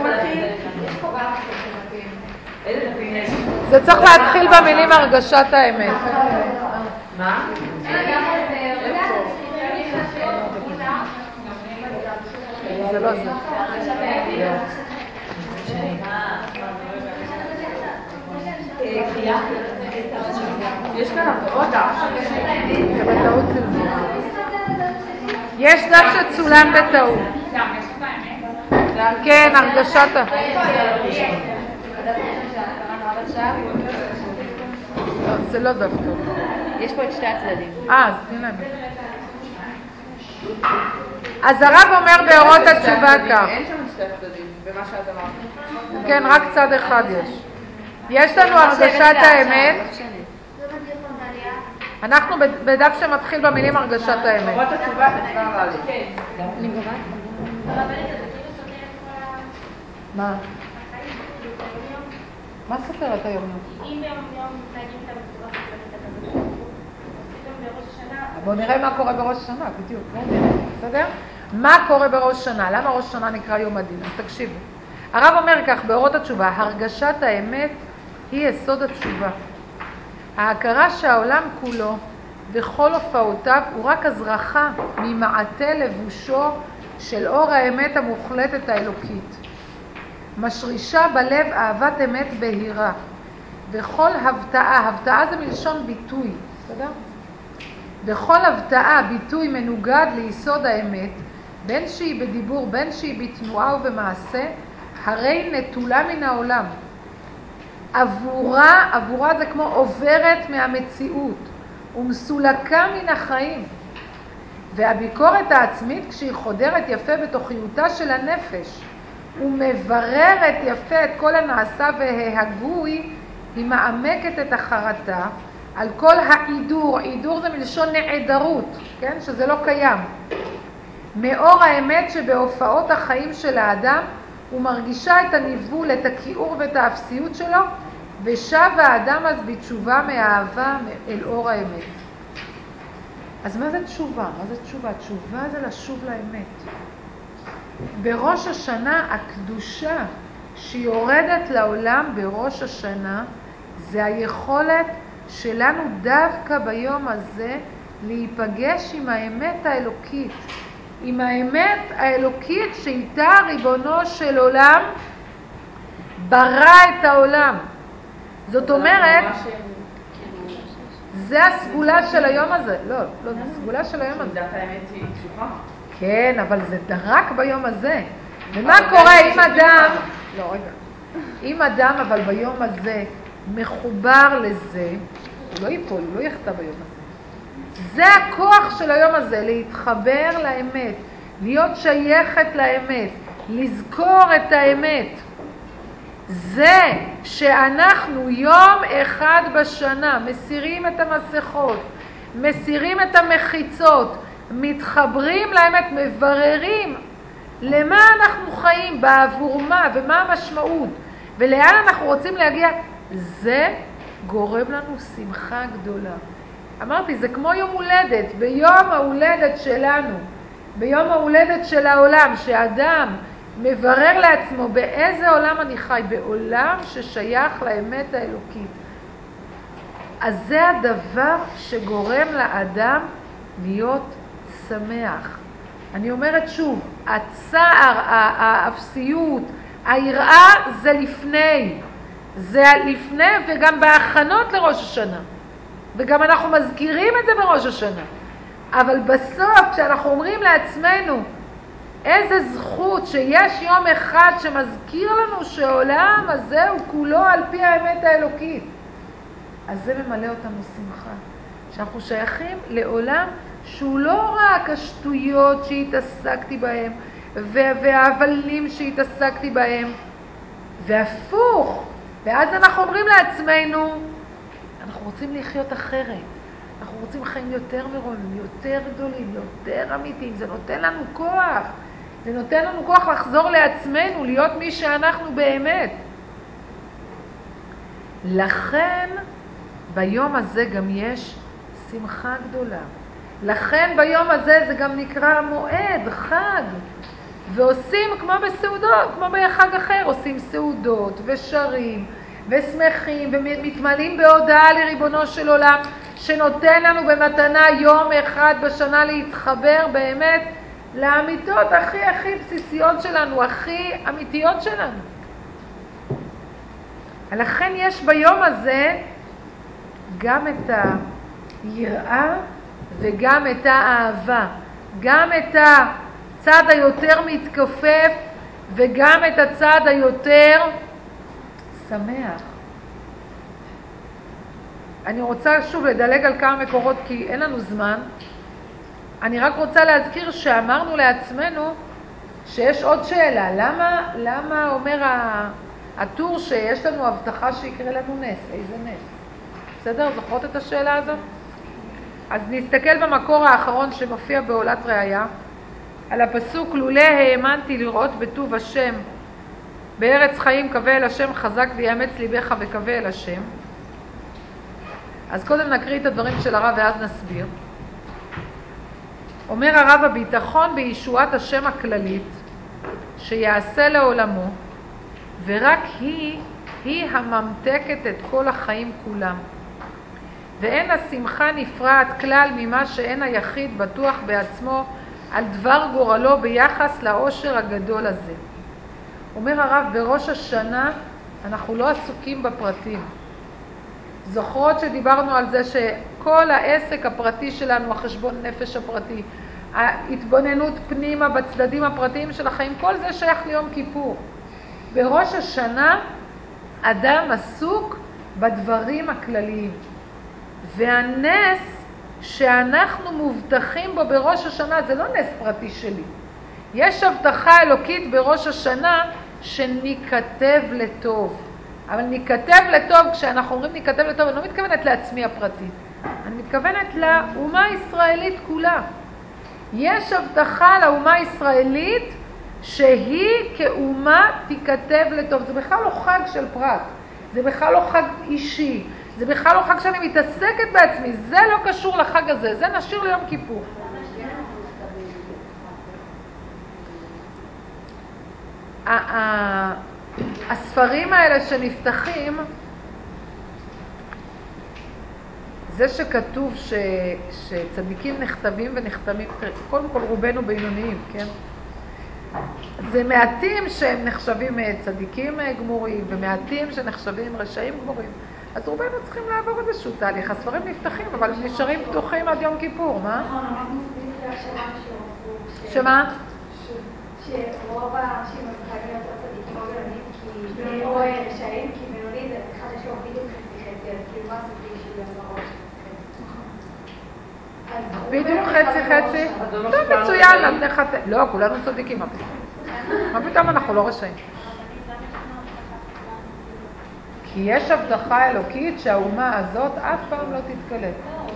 זה צריך להתחיל במילים הרגשת האמת. מה? זה לא זה. יש כאן עוד דף. זה בטעות צילום. יש דף שצולם בטעות. כן, הרגשת האמת. זה לא דף טוב. יש פה את שתי הצדדים. אה, אז תני להם. אז הרב אומר באורות התשובה כך. אין שם שתי הצדדים, במה שאת אמרת. כן, רק צד אחד יש. יש לנו הרגשת האמת. אנחנו בדף שמתחיל במילים הרגשת האמת. באורות התשובה תצבע רע לי. אני גורעת? מה? מה סופר את היום יום? אם ביום יום מתנהגים איתה בצורה סופרת את הבית, פתאום בראש השנה... בואו נראה מה קורה בראש השנה, בדיוק. בואו נראה, בסדר? מה קורה בראש שנה? למה ראש שנה נקרא יום הדין? אז תקשיבו. הרב אומר כך, באורות התשובה, הרגשת האמת היא יסוד התשובה. ההכרה שהעולם כולו וכל הופעותיו הוא רק הזרחה ממעטה לבושו של אור האמת המוחלטת האלוקית. משרישה בלב אהבת אמת בהירה, וכל הבטאה, הבטאה זה מלשון ביטוי, בסדר? וכל הבטאה, ביטוי מנוגד ליסוד האמת, בין שהיא בדיבור, בין שהיא בתנועה ובמעשה, הרי נטולה מן העולם. עבורה, עבורה זה כמו עוברת מהמציאות, ומסולקה מן החיים. והביקורת העצמית, כשהיא חודרת יפה בתוכיותה של הנפש, ומבררת יפה את כל הנעשה וההגוי, היא מעמקת את החרטה על כל העידור. עידור זה מלשון נעדרות, כן? שזה לא קיים. מאור האמת שבהופעות החיים של האדם, הוא מרגישה את הניבול, את הכיעור ואת האפסיות שלו, ושב האדם אז בתשובה מהאהבה אל אור האמת. אז מה זה תשובה? מה זה תשובה? תשובה זה לשוב לאמת. בראש השנה הקדושה שיורדת לעולם בראש השנה, זה היכולת שלנו דווקא ביום הזה להיפגש עם האמת האלוקית. עם האמת האלוקית שאיתה ריבונו של עולם ברא את העולם. זאת אומרת, זה הסגולה של היום הזה. לא, לא, זה הסגולה של היום הזה. דת האמת היא תשובה. כן, אבל זה רק ביום הזה. ומה קורה אם אדם, לא רגע, אם אדם אבל ביום הזה מחובר לזה, הוא לא ייפול, הוא לא יחטא ביום הזה. זה הכוח של היום הזה, להתחבר לאמת, להיות שייכת לאמת, לזכור את האמת. זה שאנחנו יום אחד בשנה מסירים את המסכות, מסירים את המחיצות, מתחברים לאמת, מבררים למה אנחנו חיים, בעבור מה ומה המשמעות ולאן אנחנו רוצים להגיע, זה גורם לנו שמחה גדולה. אמרתי, זה כמו יום הולדת, ביום ההולדת שלנו, ביום ההולדת של העולם, שאדם מברר לעצמו באיזה עולם אני חי, בעולם ששייך לאמת האלוקית. אז זה הדבר שגורם לאדם להיות שמח. אני אומרת שוב, הצער, האפסיות, היראה זה לפני. זה לפני וגם בהכנות לראש השנה. וגם אנחנו מזכירים את זה בראש השנה. אבל בסוף כשאנחנו אומרים לעצמנו, איזה זכות שיש יום אחד שמזכיר לנו שהעולם הזה הוא כולו על פי האמת האלוקית. אז זה ממלא אותנו שמחה. שאנחנו שייכים לעולם שהוא לא רק השטויות שהתעסקתי בהם, וההבלים שהתעסקתי בהם, והפוך. ואז אנחנו אומרים לעצמנו, אנחנו רוצים לחיות אחרת. אנחנו רוצים חיים יותר מרומים, יותר גדולים, יותר אמיתיים. זה נותן לנו כוח. זה נותן לנו כוח לחזור לעצמנו, להיות מי שאנחנו באמת. לכן ביום הזה גם יש שמחה גדולה. לכן ביום הזה זה גם נקרא מועד, חג. ועושים כמו בסעודות, כמו בחג אחר, עושים סעודות ושרים ושמחים ומתמלאים בהודעה לריבונו של עולם, שנותן לנו במתנה יום אחד בשנה להתחבר באמת לאמיתות הכי הכי בסיסיות שלנו, הכי אמיתיות שלנו. לכן יש ביום הזה גם את היראה וגם את האהבה, גם את הצד היותר מתכופף וגם את הצד היותר שמח. אני רוצה שוב לדלג על כמה מקורות כי אין לנו זמן. אני רק רוצה להזכיר שאמרנו לעצמנו שיש עוד שאלה. למה, למה אומר הטור שיש לנו הבטחה שיקרה לנו נס? איזה נס? בסדר? זוכרות את השאלה הזאת? אז נסתכל במקור האחרון שמופיע בעולת ראיה, על הפסוק, לולא האמנתי לראות בטוב השם, בארץ חיים קווה אל השם חזק ויאמץ ליבך וקווה אל השם. אז קודם נקריא את הדברים של הרב ואז נסביר. אומר הרב, הביטחון בישועת השם הכללית שיעשה לעולמו, ורק היא, היא הממתקת את כל החיים כולם. ואין השמחה נפרעת כלל ממה שאין היחיד בטוח בעצמו על דבר גורלו ביחס לאושר הגדול הזה. אומר הרב, בראש השנה אנחנו לא עסוקים בפרטים. זוכרות שדיברנו על זה שכל העסק הפרטי שלנו, החשבון נפש הפרטי, ההתבוננות פנימה בצדדים הפרטיים של החיים, כל זה שייך ליום כיפור. בראש השנה אדם עסוק בדברים הכלליים. והנס שאנחנו מובטחים בו בראש השנה זה לא נס פרטי שלי. יש הבטחה אלוקית בראש השנה שניכתב לטוב. אבל ניכתב לטוב, כשאנחנו אומרים ניכתב לטוב, אני לא מתכוונת לעצמי הפרטי. אני מתכוונת לאומה הישראלית כולה. יש הבטחה לאומה הישראלית שהיא כאומה תיכתב לטוב. זה בכלל לא חג של פרט. זה בכלל לא חג אישי. זה בכלל לא חג שאני מתעסקת בעצמי. זה לא קשור לחג הזה. זה נשאיר ליום כיפור. הספרים האלה שנפתחים, זה שכתוב ש, שצדיקים נכתבים ונחתמים, קודם כל רובנו בינוניים, כן? זה מעטים שהם נחשבים צדיקים גמורים ומעטים שנחשבים רשעים גמורים. אז רובנו צריכים לעבור איזשהו תהליך. הספרים נפתחים, אבל הם נשארים פתוחים עד יום כיפור, מה? שמה? שרוב האנשים חייבים להיות צדיקים או בינוניים, כי או רשעים, כי בינוני זה אחד שיש לו בדיוק חצי חצי, אז כאילו מה הסיפור של להיות בראש? בדיוק חצי חצי? לא מצוין, אז נחתם. לא, כולנו צדיקים, מה פתאום? מה פתאום אנחנו לא רשעים? כי יש הבטחה אלוקית שהאומה הזאת אף פעם לא תתקלט.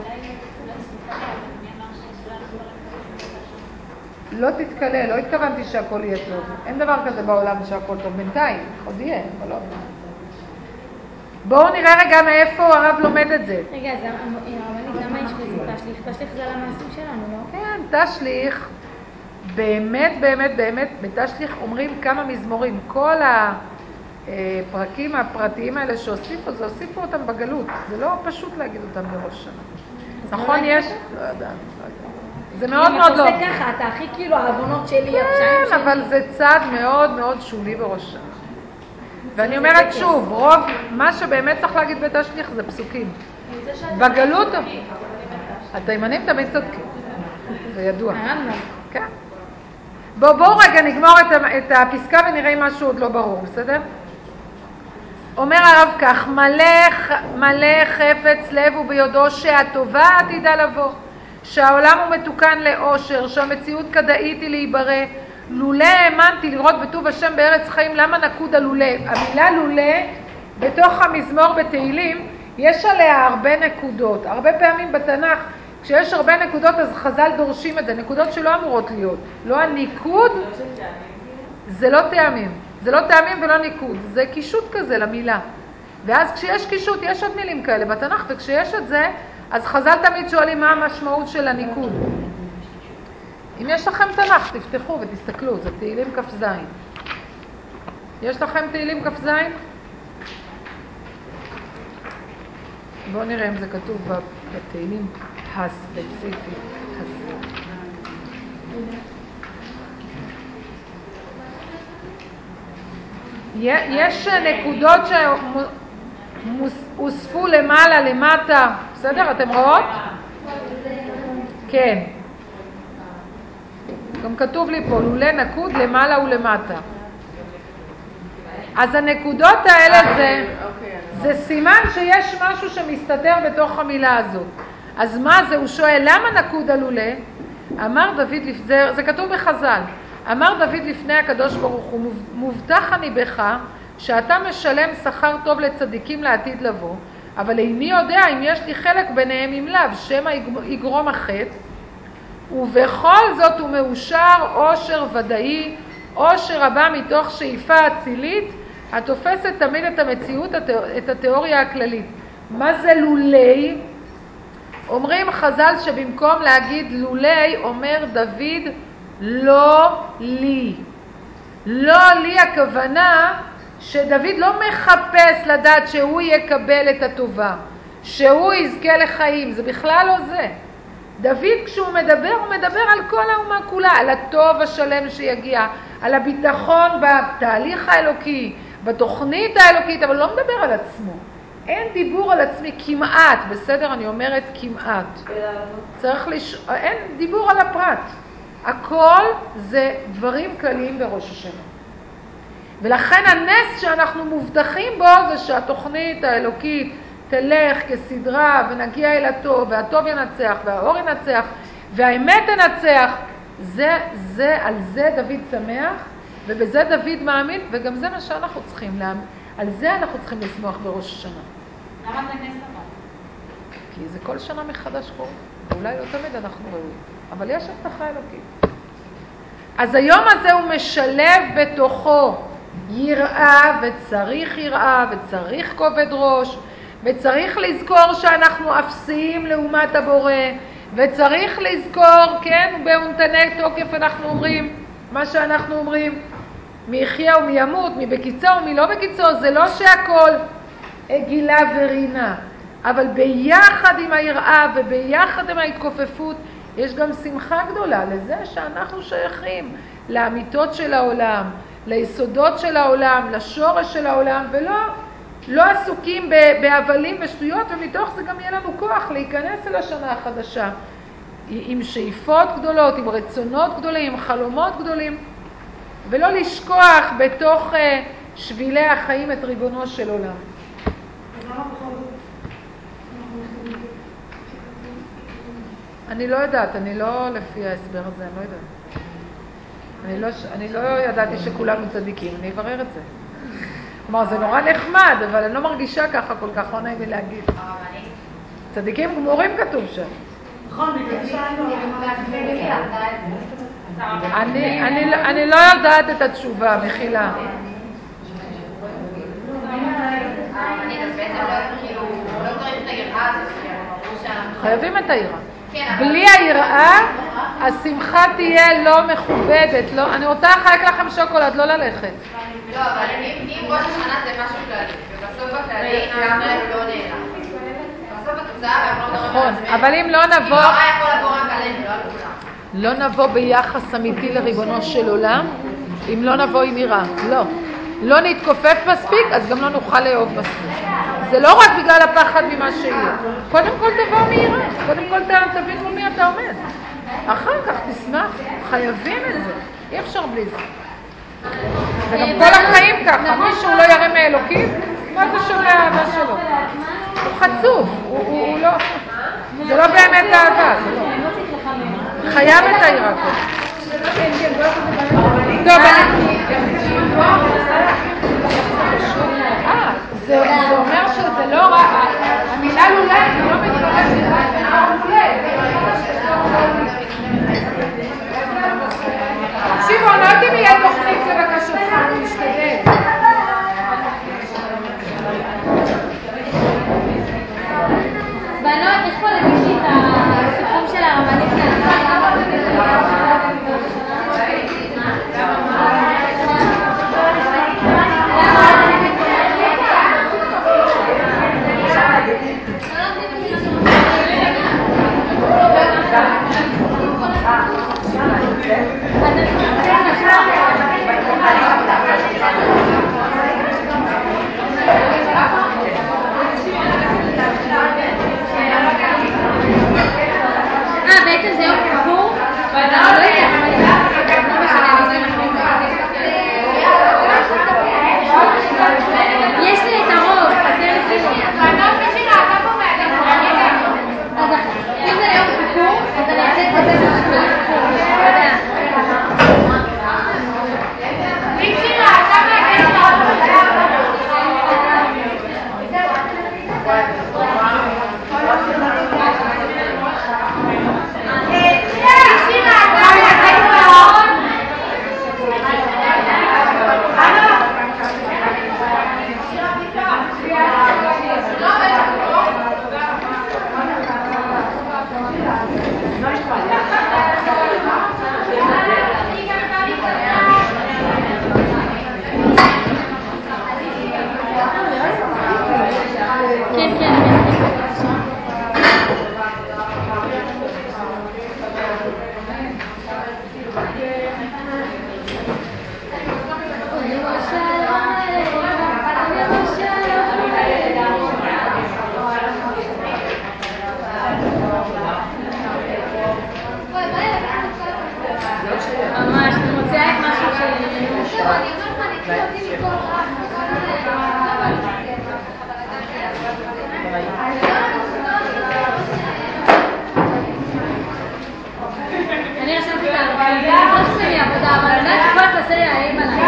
לא תתקלה, לא התכוונתי שהכל יהיה טוב. אין דבר כזה בעולם שהכל טוב. בינתיים, עוד יהיה, אבל לא. בואו נראה רגע מאיפה הרב לומד את זה. רגע, אז למה יש בזה תשליך? תשליך זה על המעשים שלנו, לא? כן, תשליך. באמת, באמת, באמת, בתשליך אומרים כמה מזמורים. כל הפרקים הפרטיים האלה שהוסיפו, זה הוסיפו אותם בגלות. זה לא פשוט להגיד אותם בראש שנה. נכון, יש? לא יודע, לא יודע. זה מאוד מאוד לא. אם אתה עושה ככה, אתה הכי כאילו העוונות שלי, כן, אבל זה צעד מאוד מאוד שולי בראש שנה. ואני אומרת שוב, רוב, מה שבאמת צריך להגיד בתשליך זה פסוקים. בגלות, התימנים תמיד צודקים. זה ידוע. כן. בואו בוא רגע נגמור את, את הפסקה ונראה אם משהו עוד לא ברור, בסדר? אומר הרב כך, מלא, מלא חפץ לב וביודעו שהטובה עתידה לבוא, שהעולם הוא מתוקן לאושר, שהמציאות כדאית היא להיברא. לולא האמנתי לראות בטוב השם בארץ חיים, למה נקוד הלולא? המילה לולא בתוך המזמור בתהילים יש עליה הרבה נקודות. הרבה פעמים בתנ"ך כשיש הרבה נקודות אז חז"ל דורשים את זה, נקודות שלא אמורות להיות. לא הניקוד, זה לא טעמים. זה לא טעמים ולא ניקוד, זה קישוט כזה למילה. ואז כשיש קישוט, יש עוד מילים כאלה בתנ"ך, וכשיש את זה, אז חז"ל תמיד שואלים מה המשמעות של הניקוד. אם יש לכם תנ"ך, תפתחו ותסתכלו, זה תהילים כף זין. יש לכם תהילים כף זין? בואו נראה אם זה כתוב בתהילים הספציפי הזה. יש נקודות שהוספו למעלה, למטה, בסדר? אתם רואות? כן. גם כתוב לי פה, לולא נקוד למעלה ולמטה. אז הנקודות האלה זה, זה סימן שיש משהו שמסתתר בתוך המילה הזאת. אז מה זה? הוא שואל, למה נקוד הלולא? אמר דוד, זה, זה כתוב בחז"ל. אמר דוד לפני הקדוש ברוך הוא, מובטח אני בך שאתה משלם שכר טוב לצדיקים לעתיד לבוא, אבל איני יודע אם יש לי חלק ביניהם אם לאו, שמא יגרום החטא, ובכל זאת הוא מאושר אושר ודאי, אושר הבא מתוך שאיפה אצילית, התופסת תמיד את המציאות, את התיאוריה הכללית. מה זה לולי? אומרים חז"ל שבמקום להגיד לולי, אומר דוד לא לי. לא לי הכוונה שדוד לא מחפש לדעת שהוא יקבל את הטובה, שהוא יזכה לחיים, זה בכלל לא זה. דוד כשהוא מדבר, הוא מדבר על כל האומה כולה, על הטוב השלם שיגיע, על הביטחון בתהליך האלוקי, בתוכנית האלוקית, אבל לא מדבר על עצמו. אין דיבור על עצמי כמעט, בסדר? אני אומרת כמעט. צריך לש... אין דיבור על הפרט. הכל זה דברים כלליים בראש השנה. ולכן הנס שאנחנו מובטחים בו זה שהתוכנית האלוקית תלך כסדרה ונגיע אל הטוב, והטוב ינצח והאור ינצח והאמת ינצח. זה, זה, על זה דוד שמח ובזה דוד מאמין, וגם זה מה שאנחנו צריכים להאמין. על זה אנחנו צריכים לשמוח בראש השנה. למה זה נס אבל? כי זה כל שנה מחדש קורה. אולי לא תמיד אנחנו ראויים, אבל יש הבטחה אלוקית. אז היום הזה הוא משלב בתוכו יראה, וצריך יראה, וצריך כובד ראש, וצריך לזכור שאנחנו אפסיים לעומת הבורא, וצריך לזכור, כן, באונתני תוקף אנחנו אומרים, מה שאנחנו אומרים, מי יחיה ומי ימות, מי בקיצו ומי לא בקיצו, זה לא שהכל גילה ורינה, אבל ביחד עם היראה וביחד עם ההתכופפות, יש גם שמחה גדולה לזה שאנחנו שייכים לאמיתות של העולם, ליסודות של העולם, לשורש של העולם, ולא לא עסוקים בהבלים ושטויות, ומתוך זה גם יהיה לנו כוח להיכנס אל השנה החדשה, עם שאיפות גדולות, עם רצונות גדולים, עם חלומות גדולים, ולא לשכוח בתוך שבילי החיים את ריבונו של עולם. אני לא יודעת, אני לא לפי ההסבר הזה, אני לא יודעת. אני לא, אני לא ידעתי שכולנו צדיקים, אני אברר את זה. כלומר, זה נורא נחמד, אבל אני לא מרגישה ככה כל כך, לא נעים לי להגיד. צדיקים גמורים כתוב שם. אני, אני, אני לא יודעת את התשובה, מחילה. חייבים את היראה. בלי היראה, השמחה תהיה לא מכובדת. לא, אני רוצה לחלק לכם שוקולד, לא ללכת. לא, אבל אם ראש השנה זה משהו כללי, ובסוף הכללי, ישראל לא נעלם. בסוף התוצאה, נכון, אבל אם לא נבוא... לא יכול לבוא רק עלינו, לא על כולם. לא נבוא ביחס אמיתי לריבונו של עולם, אם לא נבוא עם יראה. לא. לא נתכופף מספיק, אז גם לא נוכל לאהוב מספיק. זה לא רק בגלל הפחד ממה שיהיה. קודם כל תבוא מיראה, קודם כל תבין מול מי אתה עומד. אחר כך תשמח, חייבים את זה. אי אפשר בלי זה. וגם כל החיים ככה, מישהו לא יראה מאלוקים, מה זה שונה האהבה שלו? הוא חצוף, הוא לא... זה לא באמת אהבה, זה לא. חייב את הירקות. טוב, אה, זה אומר שזה לא רק... המילה לולן זה לא מתחלק, תקשיבו, אני לא יודעת אם יהיה תוכנית לבקשתך, אני משתדל. בנות, יש פה למישהי את הסיפור של הרבנית אה, בעצם זה יום כיפור? יש לי את הרוב, חסר לי אז אם זה יום כיפור, אז אני אעשה את זה ממש, אני מוציאה את משהו שלי. אני אומרת לך, אני כאילו אותי מכל אני רשמתי את הערכים, זה לא שלי עבודה, אבל אני יודעת שכל תעשה לי האם עליי.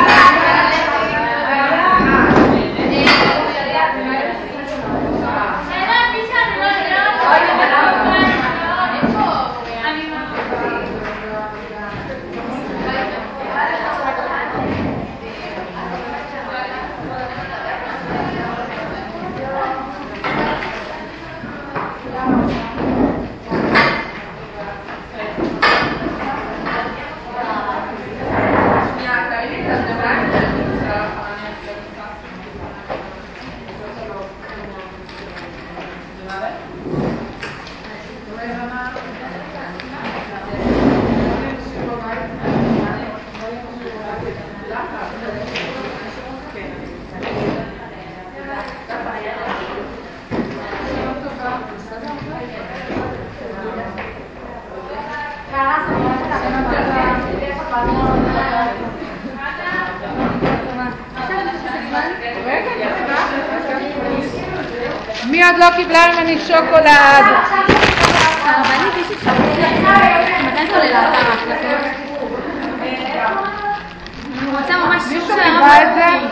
מי עוד לא קיבלה ממני שוקולד? הרבנית, יש את מתי זה עולה לאתר ההקלטות? אני רוצה ממש שוק מישהו קיבלה את זה?